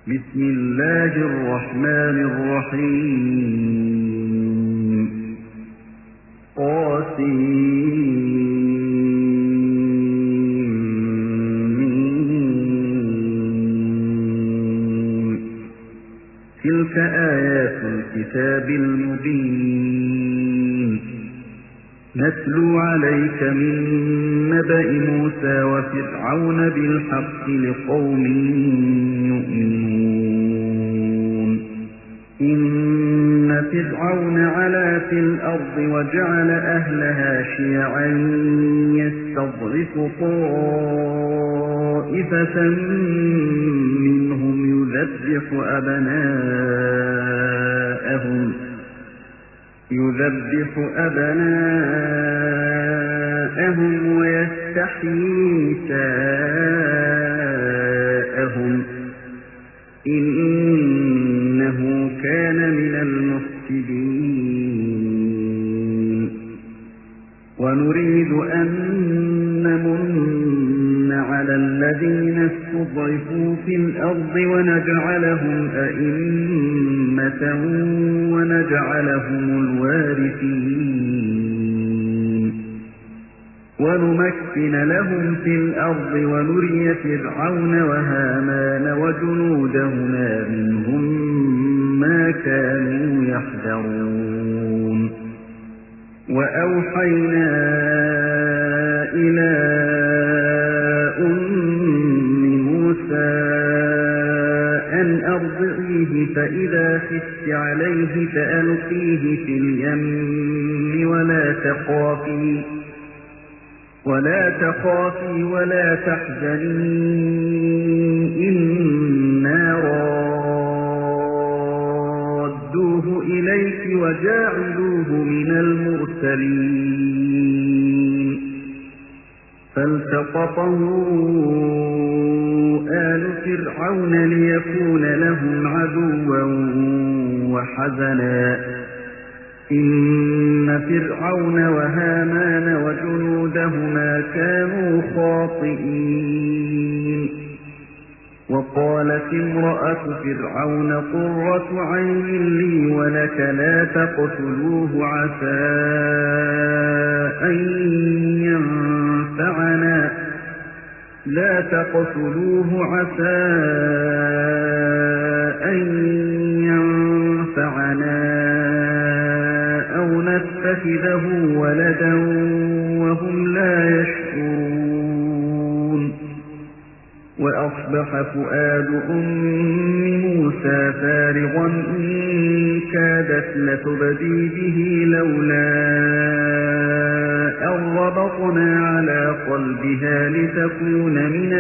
بسم الله الرحمن الرحيم تلك آيات الكتاب المبين نتلو عليك من نبأ موسى وفرعون بالحق لقوم يؤمنون إن فرعون علا في الأرض وجعل أهلها شيعا يستضعف طائفة منهم يذبح أبناءهم ويستحيي نساءهم إنه كان من المفسدين ونريد أن نمن على الذين استضعفوا في الأرض ونجعلهم أئمة ونجعلهم الوارثين ونمكن لهم في الأرض ونري فرعون وهامان وجنودهما منهم ما كانوا يحذرون وأوحينا إلى موسى أن أرضعيه فإذا خفت عليه فألقيه في اليم ولا تخافي ولا تحزني إنا رادوه إليك وجاعلوه من المرسلين فالتقطه آل فرعون ليكون لهم عدوا وحزنا إن فرعون وهامان وجنودهما كانوا خاطئين وقالت امرأة فرعون قرة عين لي ولك لا تقتلوه عسى أن ينفعنا أو نتخذه ولدا وهم لا يشعرون وأصبح فؤاد موسى فارغا إن كادت لتبدي به لولا أن ربطنا على قلبها لتكون من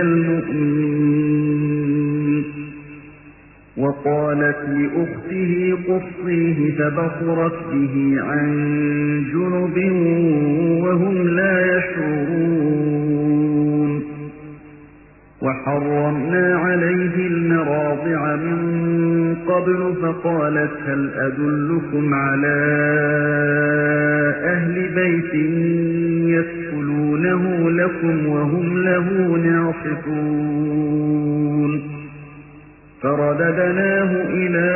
المؤمنين وقالت لأخته قصيه فبصرت به عن جنب وهم لا يشعرون وحرمنا عليه المراضع من قبل فقالت هل أدلكم على أهل بيت يكفلونه لكم وهم له ناصحون فرددناه إلى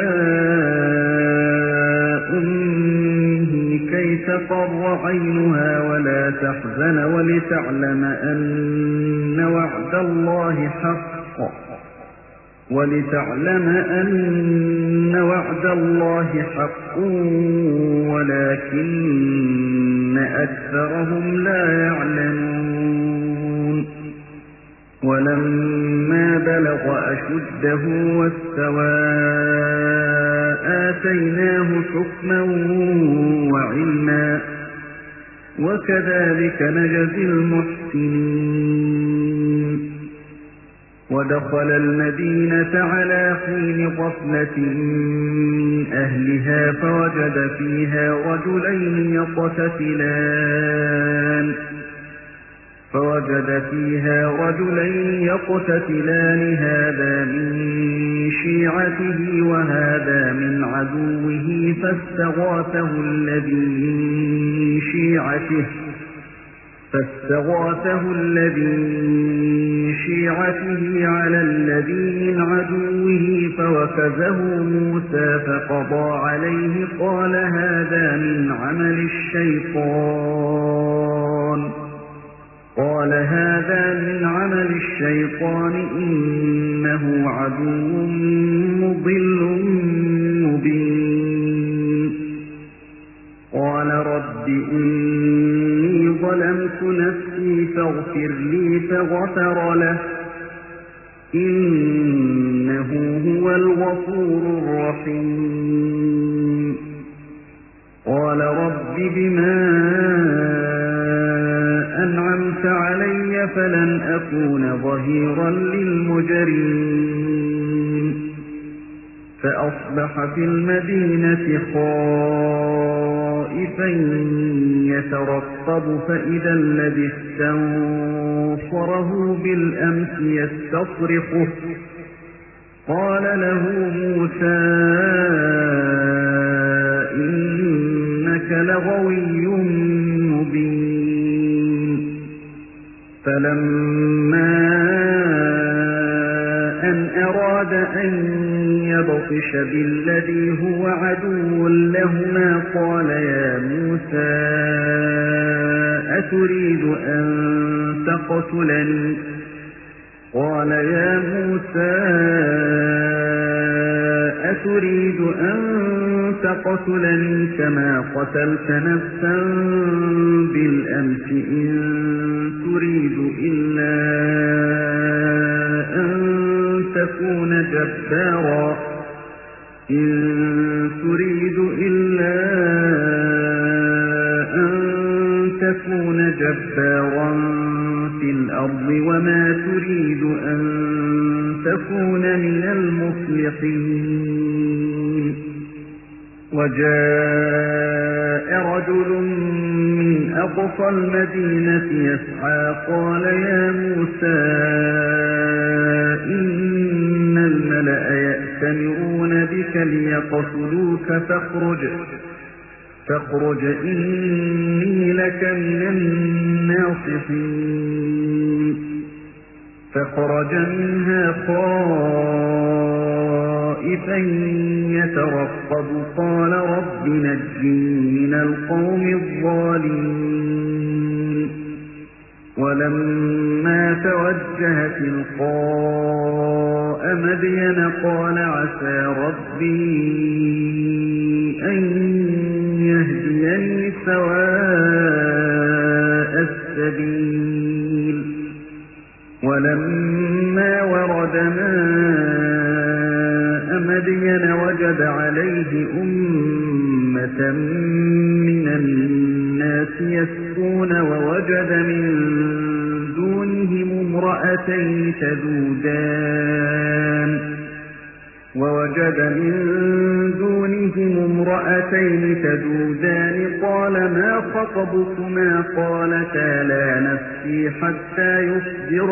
أمه كي تقر عينها ولا تحزن ولتعلم أن وعد الله حق ولكن أكثرهم لا يعلمون ولما بلغ أشده واستوى آتيناه حكما وعلما وكذلك نجزي المحسنين ودخل المدينة على حين غفلة من أهلها فوجد فيها رجلين يقتتلان هذا من شيعته وهذا من عدوه فاستغاثه الذي من شيعته على الذي من عدوه فوكزه موسى فقضى عليه قال هذا من عمل الشيطان إنه عدو مضل مبين قال رب إني ظلمت نفسي فاغفر لي فغفر له إنه هو الغفور الرحيم قال رب بما أنعمت علي فلن أكون ظهيرا للمجرمين فأصبح في المدينة خائفا يترقب فإذا الذي استنصره بالأمس يستصرخه قال له موسى إنك لغوي مبين فلما أن أراد أن يبطش بالذي هو عدو لهما قال يا موسى أتريد أن تقتلني كما قتلت نفسا بالأمس إن تريد إلا أن تكون جبارا في الأرض وما تريد أن تكون من المصلحين وجاء رجل من أقصى المدينة يسعى قال يا موسى إن الملأ يأتمرون بك ليقتلوك فاخرج إني لك من الناصحين فخرج منها خائفا يترقب قال رب نجني من القوم الظالمين ولما توجه تلقاء مدين قال عسى ربي أن يهديني سواء السبيل ولما ورد ماء مدين وجد عليه أمة من الناس يسقون ووجد من دونهم امرأتين تذودان قال ما خطبكما قالتا لا نسقي حتى يصدر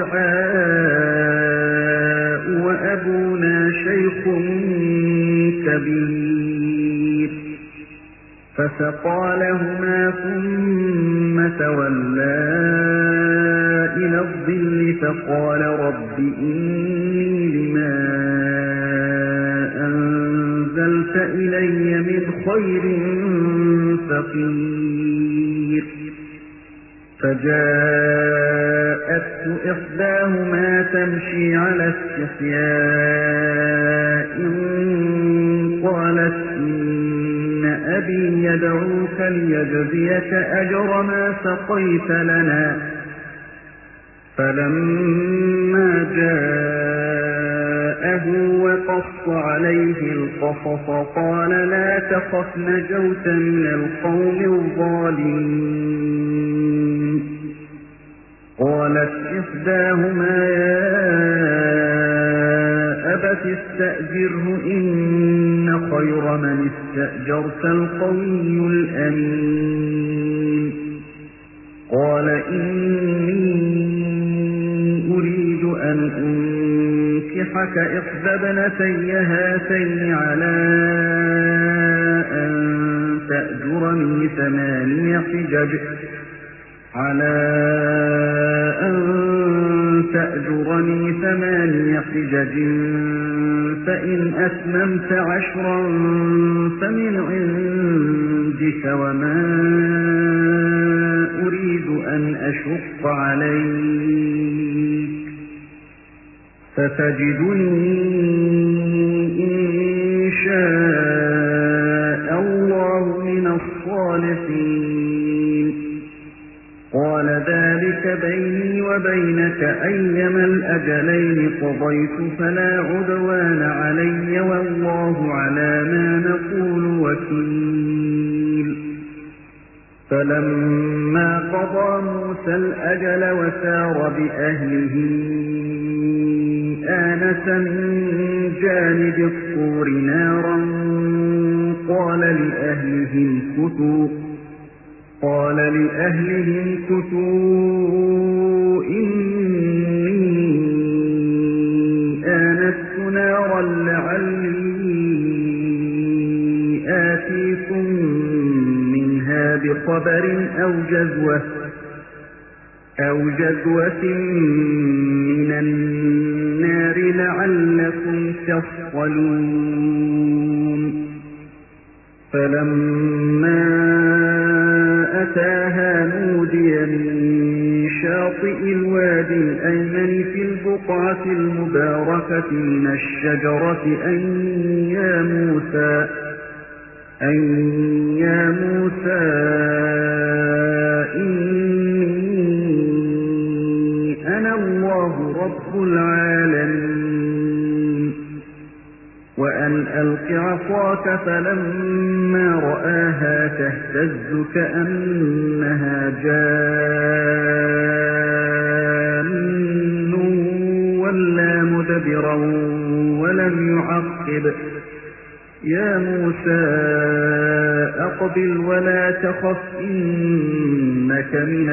الرعاء وأبونا شيخ كبير فسقى لهما ثم تولى إلى الظل فقال رب إني لما أنزلت إلي من خير فقير فجاءته إحداهما تمشي على استحياء قالت إن أبي يدعوك ليجزيك أجر ما سقيت لنا فلما جاءه وقص عليه القصص قال لا تخف نجوت من القوم الظالمين قالت إحداهما يا أبت استأجره إن خير من استأجرت القوي الأمين قال إني أريد أن أنكحك إحدى ابنتي هاتين على أن تأجرني 8 حجج فإن أتممت 10 فمن عندك وما أريد أن أشق عليك فتجدني إن شاء الله من الصالحين قال ذلك بيني وبينك أيما الأجلين قضيت فلا عدوان علي والله على ما نقول وكيل فلما قضى موسى الأجل وسار بأهله آنس من جانب الطور نارا قال لأهلهم كثوا إني آنست نارا لعلي آتيكم منها بخبر أو جذوة من النار لعلكم تصطلون فلما أتاها نودي من شاطئ الوادي الأيمن في البقعة المباركة من الشجرة أن يا موسى إني أنا الله رب العالمين وأن ألق عصاك فلما رآها تهتز كأنها جان ولا مدبرا ولم يعقب يا موسى أقبل ولا تخف إنك من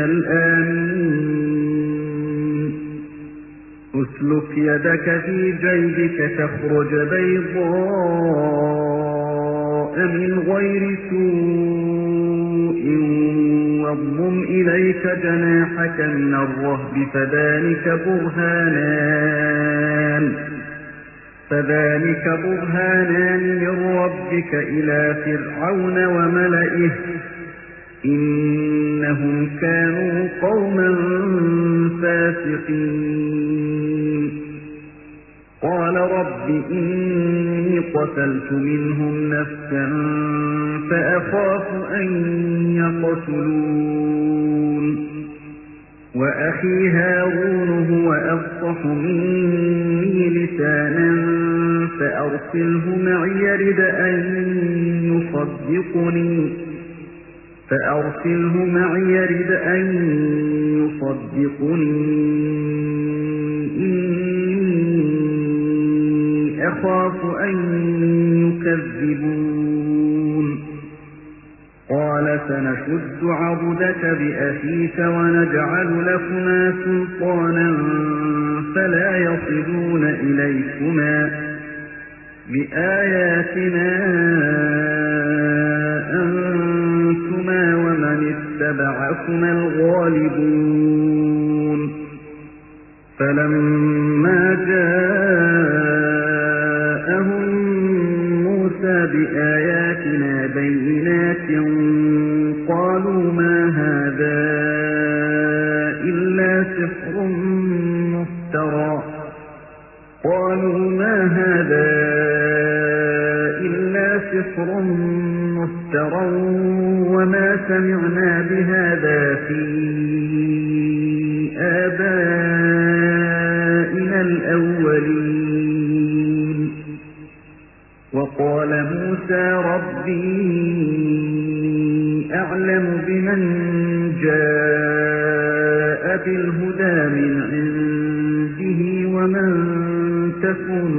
الآمنين اسلك يدك في جيبك تخرج بيضاء من غير سوء واضمم إليك جناحك من الرهب فذلك برهانان من ربك إلى فرعون وملئه إنهم كانوا قوما فاسقين قال رب إني قتلت منهم نفسا فأخاف أن يقتلون وأخي هارون هو أفصح مني لسانا فأرسله معي يرد أن يصدقني إني أخاف أن يكذبون قال سنشد عضدك بأخيك ونجعل لكما سلطانا فلا يصلون إليكما بآياتنا أنتما ومن اتبعكما الغالبون فلما جاءهم موسى بآياتنا بينات قالوا ما هذا إلا سحر مفترى وما سمعنا بهذا في آبائنا الأولين وقال موسى ربي أعلم بمن جاء بالهدى من عنده ومن تكون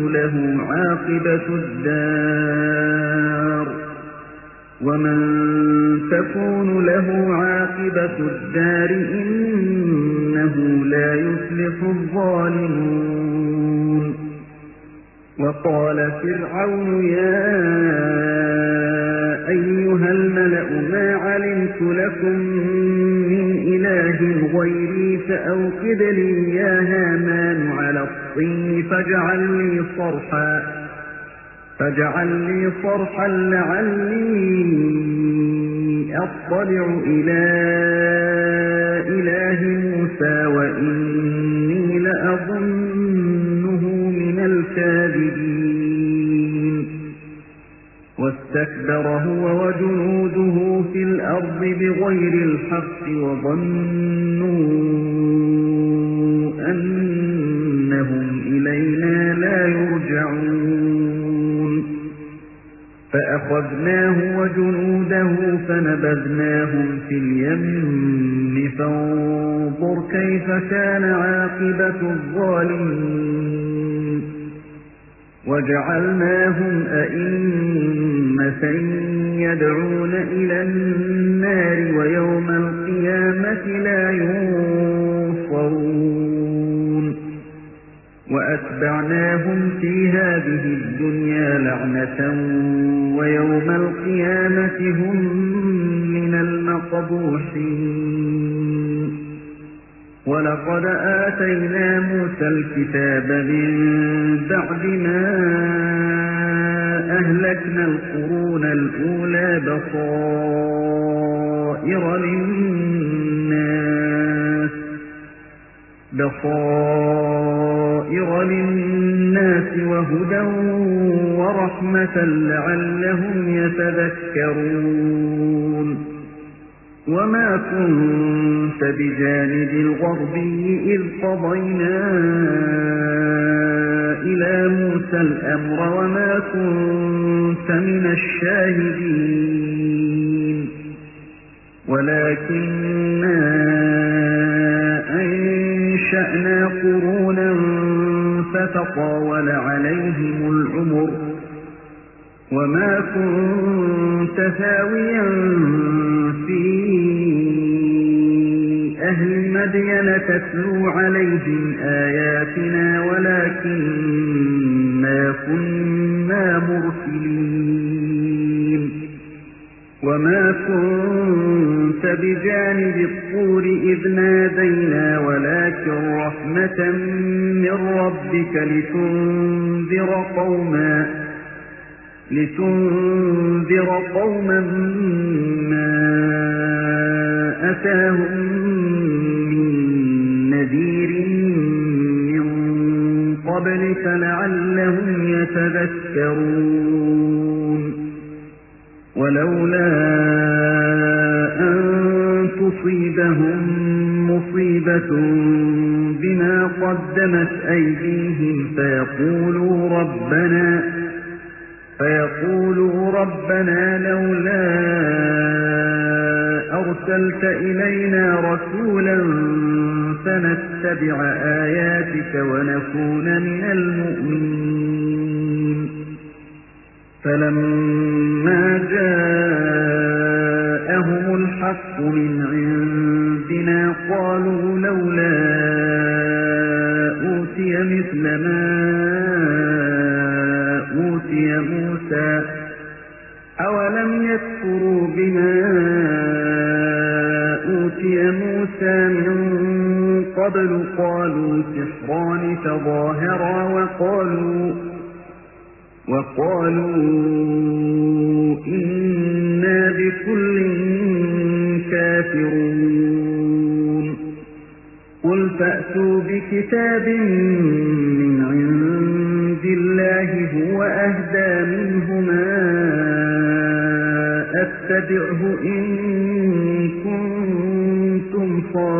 له عاقبة الدار إنه لا يفلح الظالمون وقال فرعون يا أيها الملأ ما علمت لكم من إله غيري إبليس أوقد لي يا هامان على الطين فاجعل لي صرحا لعلي أطلع إلى إله موسى وإني لأظنه من الكاذبين واستكبر هو وجنوده في الأرض بغير الحق وظنوا أنهم إلينا لا يرجعون فأخذناه وجنوده فنبذناهم في اليم فانظر كيف كان عاقبة الظالمين وجعلناهم أئمة يدعون إلى النار ويوم القيامة لا ينصرون وأتبعناهم في هذه الدنيا لعنة ويوم القيامة هم من المقبوحين ولقد آتينا موسى الكتاب من بعد ما أهلكنا القرون الأولى بصائر للناس وهدى ورحمة لعلهم يتذكرون وما كنت بجانب الغربي إذ قضينا إلى موسى الأمر وما كنت من الشاهدين ولكننا أنشأنا قرونا فتطاول عليهم العمر وما كنت ثاويا في أهل مدين تتلو عليهم آياتنا ولكننا كنا مرسلين وما كنت بجانب الطور إذ نادينا ولكن رحمة من ربك لتنذر قوما ما أتاهم من نذير من قبلك لعلهم يتذكرون ولولا أن تصيبهم مصيبة بما قدمت أيديهم فيقولوا ربنا لولا أرسلت إلينا رسولا فنتبع آياتك ونكون من المؤمنين فلما جاءهم الحق من عندنا قالوا لولا أوتي مثل ما أوتي موسى أولم يكفروا بما أوتي موسى من قبل قالوا سحران تظاهرا وقالوا إنا بكل كافرون قل فأتوا بكتاب من عند الله هو أهدى منهما أتبعه إن كنتم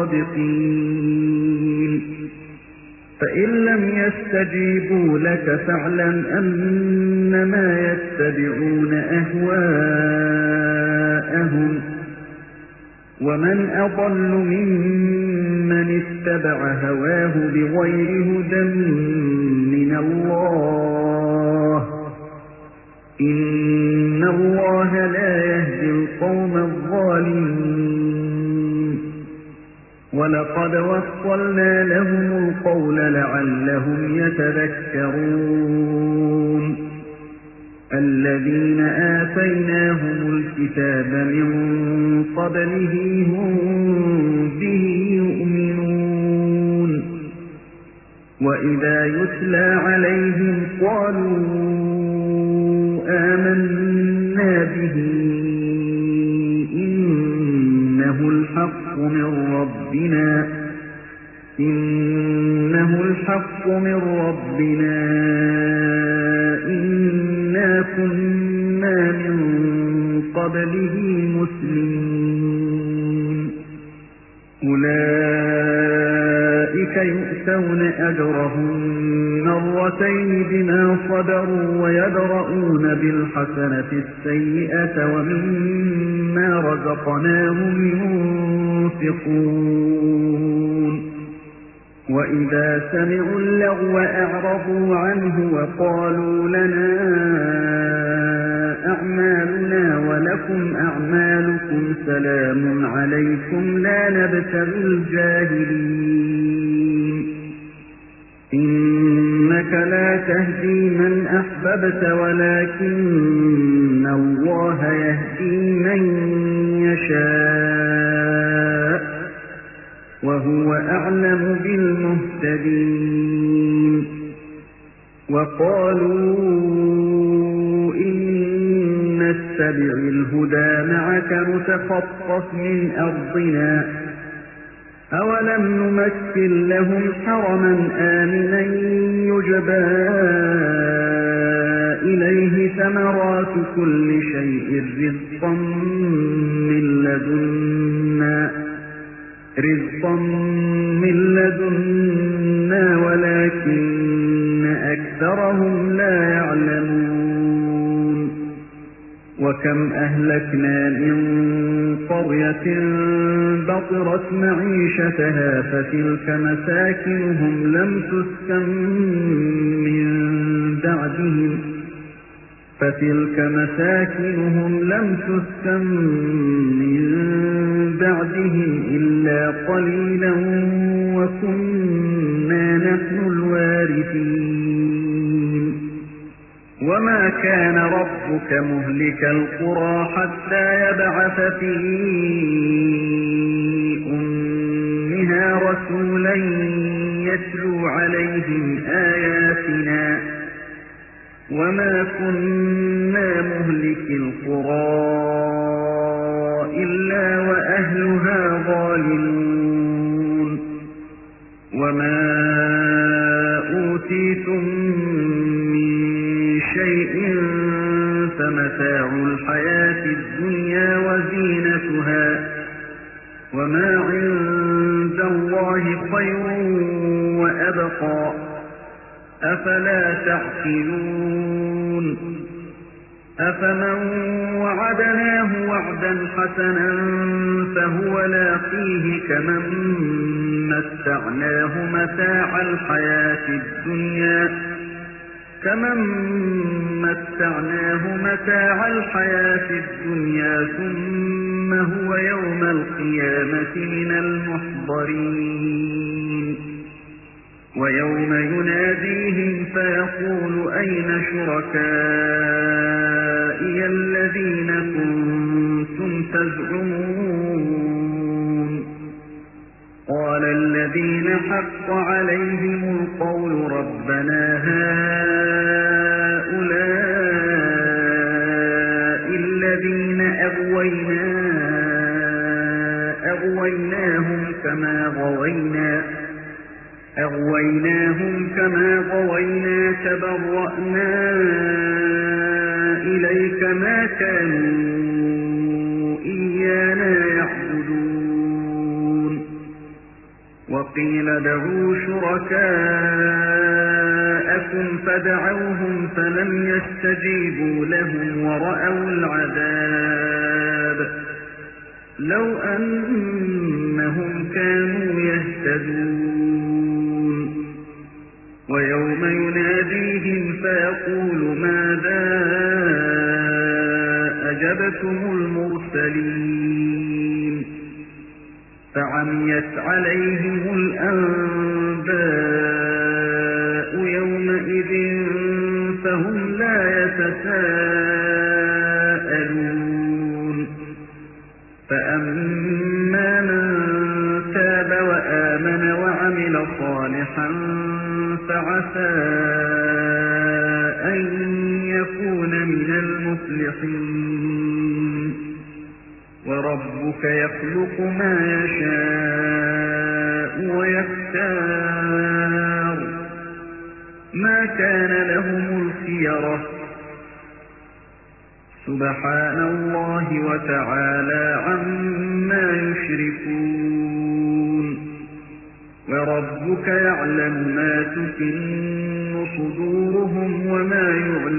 صادقين فإن لم يستجيبوا لك فاعلم أنما يتبعون أهواءهم ومن أضل ممن اتبع هواه بغير هدى من الله إن الله لا يهدي القوم الظالمين ولقد وصلنا لهم القول لعلهم يتذكرون الذين آتيناهم الكتاب من قبله هم به يؤمنون يتلى عليهم قالوا آمنا به إنه الحق من ربنا إنا كنا من قبله مسلمين أولئك يؤتون أجرهم مرتين بما صبروا ويدرؤون بالحسنة السيئة ومما رزقناهم ينفقون وإذا سمعوا اللغو أعرضوا عنه وقالوا لنا أعمالنا ولكم أعمالكم سلام عليكم لا نبتغي الجاهلين إنك لا تهدي من أحببت ولكن الله يهدي من يشاء وهو أعلم بالمهتدين وقالوا إن نتبع الهدى معك نتخطف من أرضنا أولم نمثل لهم حرما آمنا يجبى إليه ثمرات كل شيء رزقا من لدنا ولكن أكثرهم لا يعلمون وكم أهلكنا من قرية بطرت معيشتها فتلك مساكنهم لم تسكن من بعدهم إلا قليلا وكنا نحن الوارثين وما كان ربك مهلك القرى حتى يبعث في أمها رسولا يتلو عليهم آياتنا وما كنا مهلك القرى إلا وأهلها ظالمون وما أوتيتم من شيء فمتاع الحياة الدنيا وزينتها وما عند الله خير وأبقى أفلا تعقلون أفمن وعدناه وعدا حسنا فهو لاقيه كمن متعناه متاع الحياة الدنيا ثم هو يوم القيامة من المحضرين ويوم يناديهم فيقول أين شركائي الذين كنتم تزعمون قال الذين حق عليهم القول ربنا هؤلاء الذين أغويناهم كما غوينا تبرأنا إليك ما كانوا إيانا يعبدون وقيل دعوا شركاءكم فدعوهم فلم يستجيبوا لهم ورأوا العذاب لو أنهم كانوا يهتدون ويوم يناديهم فيقول ماذا أجبتم المرسلين فعميت عليهم الأنباء يومئذ فهم لا يتساءلون فأما من تاب وآمن وعمل صالحا فعسى وربك يخلق ما يشاء ويختار ما كان لهم الخيرة سبحان الله وتعالى عما يشركون وربك يعلم ما تكن صدورهم وما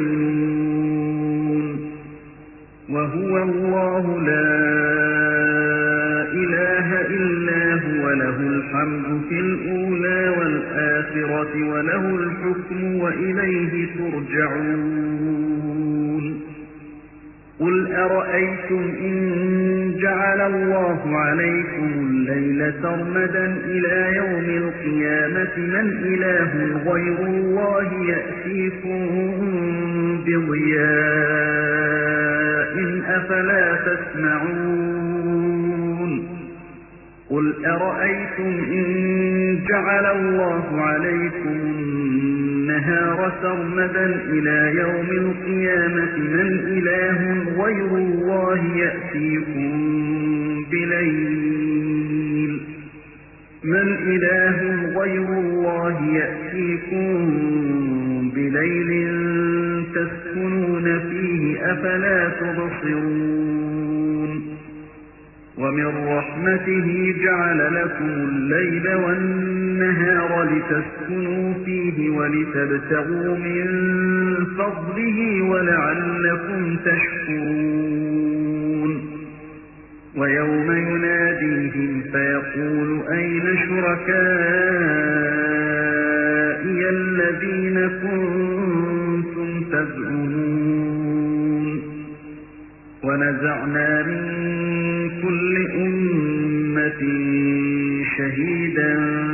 يعلنون وهو الله لا إله إلا هو له الحمد في الأولى والآخرة وله الحكم وإليه ترجعون قل أرأيتم إن جعل الله عليكم الليل سرمدا إلى يوم القيامة من إله غير الله يأتيكم بضياء أفلا تسمعون قل أرأيتم إن جعل الله عليكم النهار سرمدا إلى يوم القيامة من إله غير الله يأتيكم بليل تسكنون فيه أفلا تبصرون ومن رحمته جعل لكم الليل والنهار لتسكنوا فيه ولتبتغوا من فضله ولعلكم تشكرون ويوم يناديهم فيقول أين شركائي الذين كنتم تزعمون ونزعنا من كل أمة شهيدا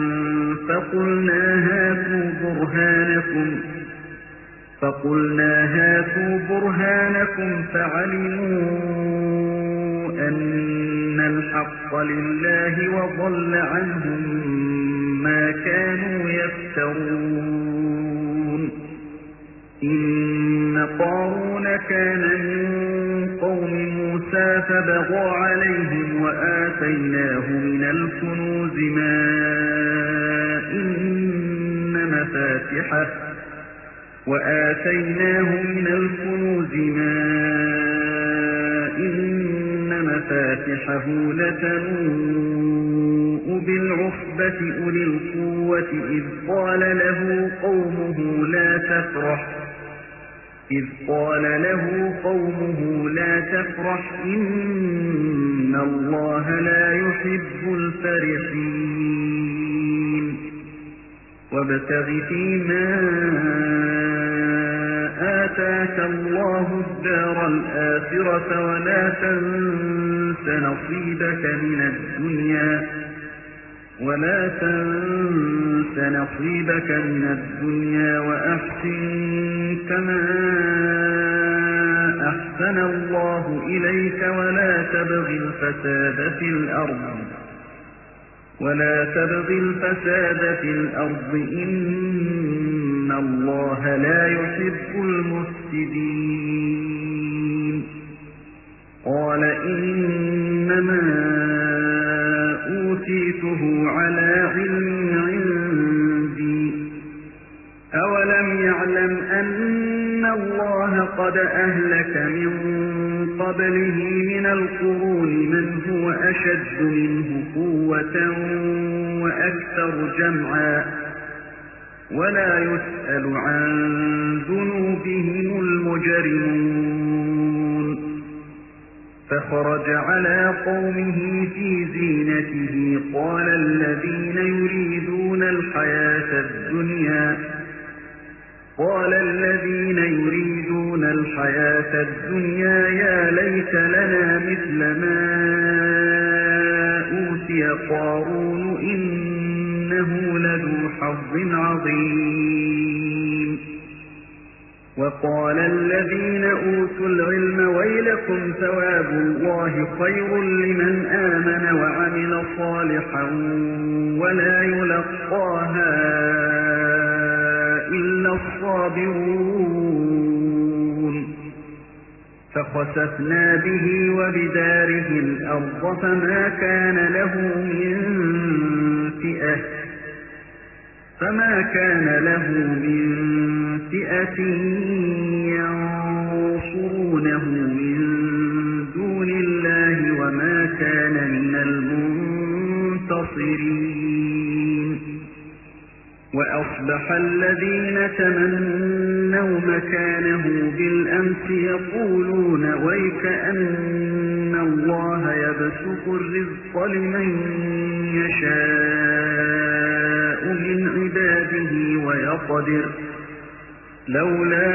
فقلنا هاتوا برهانكم فعلموا أن الحق لله وضل عنهم ما كانوا يفترون إن قارون كان من قوم موسى فبغى عليهم وآتيناه من الكنوز ما إن مفاتحه لتنوء بالعصبة أولي القوة إذ قال له قومه لا تفرح إن الله لا يحب الفرحين وابتغ فيما آتاك الله الدار الآخرة ولا تنس نصيبك من الدنيا وأحسن كما أحسن الله إليك ولا تبغ الفساد في الأرض إن الله لا يحب المفسدين قال إنما أوتيته على علم عندي أولم يعلم أن الله قد أهلك من قبله من القرون من هو أشد منه قوة وأكثر جمعا ولا يسأل عن ذنوبهم المجرمون فخرج على قومه في زينته قال الذين يريدون الحياة الدنيا يا ليت لنا مثل ما أوتي قارون إنه لذو حظ عظيم وقال الذين أوتوا العلم ويلكم ثواب الله خير لمن آمن وعمل صالحا ولا يلقاها إلا الصابرون فخسفنا به وبداره الأرض فما كان له من فئة ينصرونه من دون الله وما كان من المنتصرين وأصبح الذين تمنوا مكانه بالأمس يقولون ويكأن الله يبسط الرزق لمن يشاء من عباده ويقدر لولا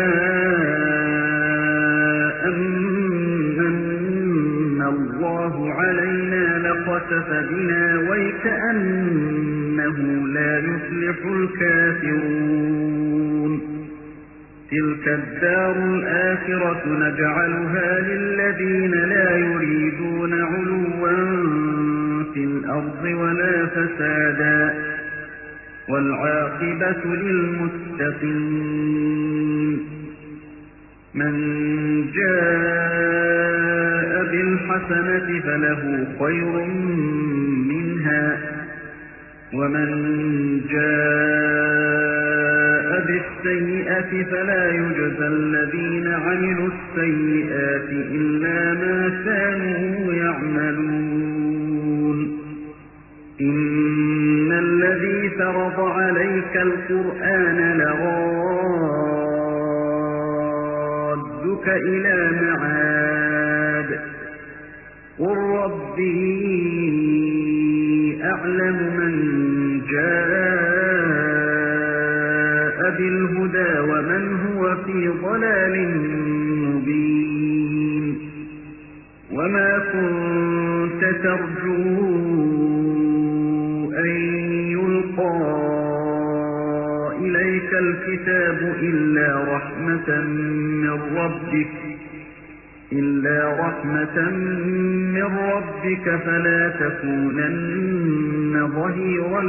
أمن الله علينا لخسف بنا ويكأنه لا يفلح الكافرون تلك الدار الآخرة نجعلها للذين لا يريدون علوا في الأرض ولا فسادا والعاقبة للمتقين من جاء بالحسنة فله خير منها ومن جاء بالسيئة فلا يجزى الذين عملوا السيئات إلا ما كانوا يعملون إن الذي فرض عليك القرآن لرادك إلى معاد قل ربي أعلم من جاء بالهدى ومن هو في ضلال مبين وما كنت ترجو أن يلقى إليك الكتاب إلا رحمة من ربك فلا تكونن ظهيرا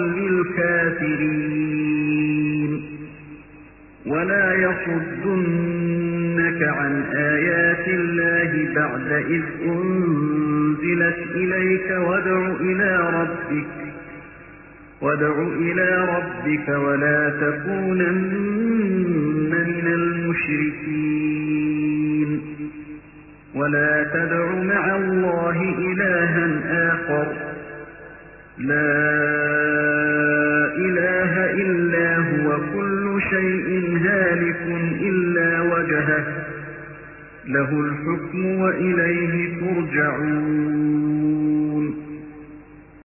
للكافرين ولا يصدنك عن آيات الله بعد إذ أنزلت إليك وادع إلى ربك ولا تكونن من المشركين ولا تدع مع الله إلها آخر لا إله إلا هو كل شيء هالك إلا وجهه له الحكم وإليه ترجعون